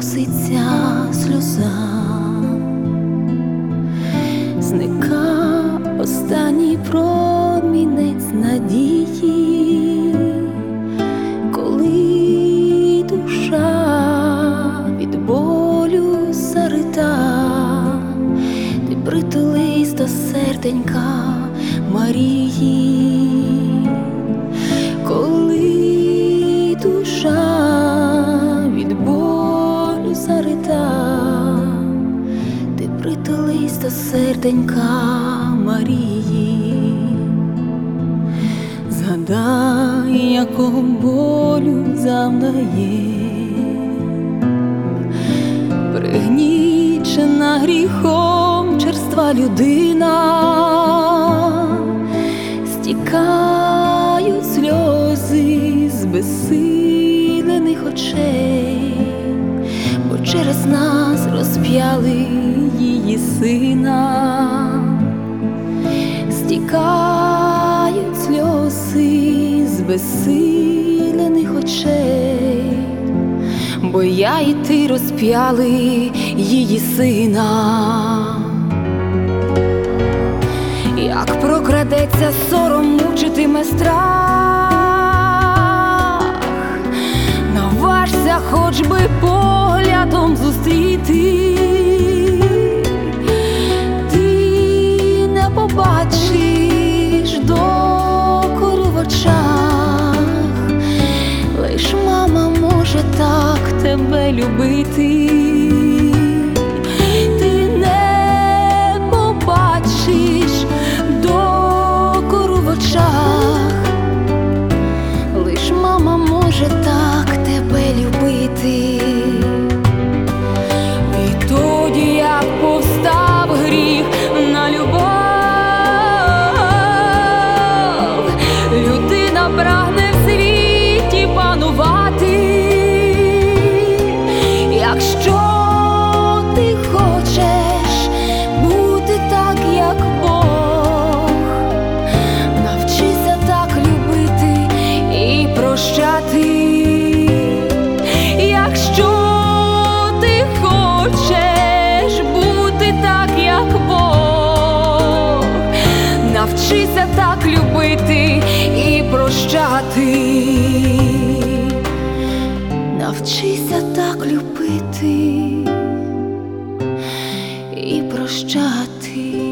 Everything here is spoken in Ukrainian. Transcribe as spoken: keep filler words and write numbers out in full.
коситься сльоза, зника останній промінець надії, коли душа від болю зарита, ти притулись до серденька Марії. Коли душа від болю зарита, ти притулись до серденька Марії. Згадай, якого болю завдає пригнічена гріхом черства людина, стікають сльози з безсилених очей, бо через нас розп'яли її сина. Стікають сльози з безсилених очей, бо я і ти розп'яли її сина. Як прокрадеться сором, мучитиме страх, наважся хоч би поглядом зустріти, ти не побачиш докору в очах, лиш мама може так тебе любити. Лиш мама може так тебе любити. Відтоді, як повстав гріх на любов, людина прагне в світі панувати. Якщо ти хочеш бути так, як Бог, навчися так любити і прощати. Якщо ти хочеш бути так, як Бог, навчися так любити і прощати. Навчися так любити і прощати.